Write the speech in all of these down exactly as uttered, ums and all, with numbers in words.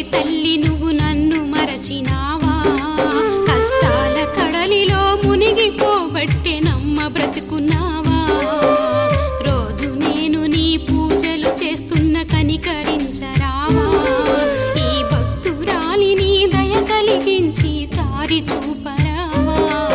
తల్లి నువ్వు నన్ను మరచినావా, కష్టాల కడలిలో మునిగిపోబట్టే నమ్మ బ్రతుకున్నావా. రోజు నేను నీ పూజలు చేస్తున్న కనికరించరావా, ఈ భక్తురాలిని దయ కలిగించి దారి చూపరావా.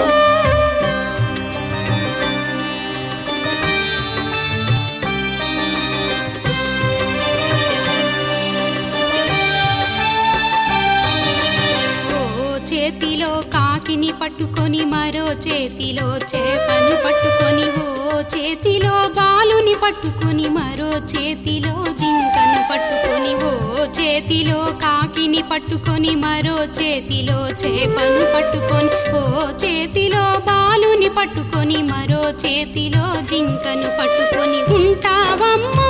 చేతిలో కాకిని పట్టుకొని మరో చేతిలో చేపను పట్టుకొని, ఓ చేతిలో బాలుని పట్టుకొని మరో చేతిలో జింకను పట్టుకొని, ఓ చేతిలో కాకిని పట్టుకొని మరో చేతిలో చేపను పట్టుకొని, ఓ చేతిలో బాలుని పట్టుకొని మరో చేతిలో జింకను పట్టుకొని ఉంటావమ్మా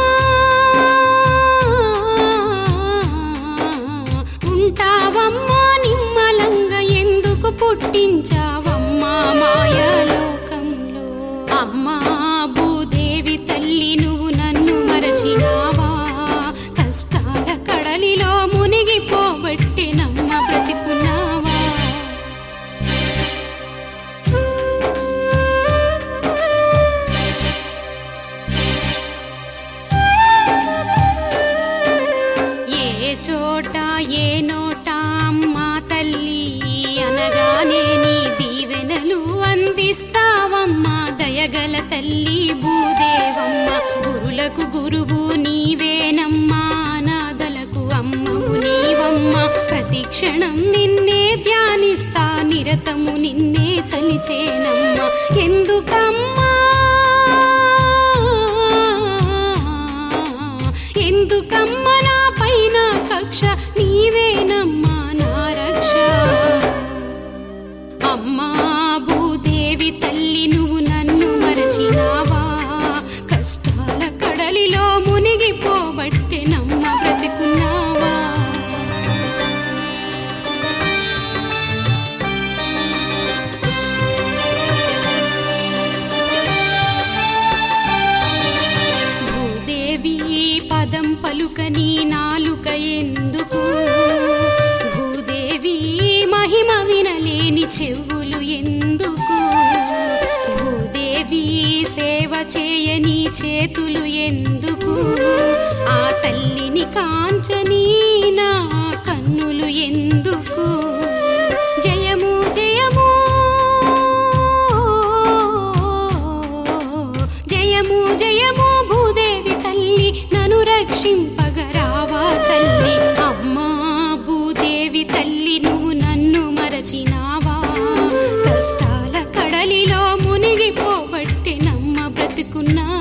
ఉంటావమ్మా నిమ్మలంగా ఎందుకు పుట్టించావమ్మా మాయాలోకంలో. అమ్మా భూదేవి తల్లి నువ్వు నన్ను మరచినావా, కష్టాల కడలిలో మునిగిపోబట్టే నమ్మ బ్రతికున్నావా. ఏ చోట ఏ నోట అమ్మా తల్లి అనగానే నీ దీవెనలు అందిస్తావమ్మా, దయగల తల్లి భూదేవమ్మ. గురులకు గురువు నీవేనమ్మా, అనాథలకు అమ్మవు నీవమ్మ. ప్రతి క్షణం నిన్నే ధ్యానిస్తా, నిరతము నిన్నే తలిచేనమ్మా. ఎందుకమ్మా ఎందుకమ్మ నా పైన కక్ష, నీవేనమ్మా నా రక్ష. అమ్మా భూదేవి తల్లి నువ్వు నన్ను మరచినావా, కష్టాల కడలిలో మునిగిపోబట్టే నమ్మ బ్రతికున్నావా. భూదేవి పదం పలుకని నాలుక ఎందుకు, భూదేవి మహిమ వినలేని చెవులు ఎందుకు, భూదేవి సేవ చేయని చేతులు ఎందుకు, ఆ తల్లిని కాంచని నా కన్నులు ఎందుకు. జయము జయము జయము జయము భూదేవి తల్లి, నన్ను రక్షింపగరావా తల్లి. అమ్మా భూదేవి తల్లి నువ్వు నన్ను మరచినావా, కష్టాల కడలిలో మునిగిపోబట్టే నమ్మ బ్రతుకున్నా.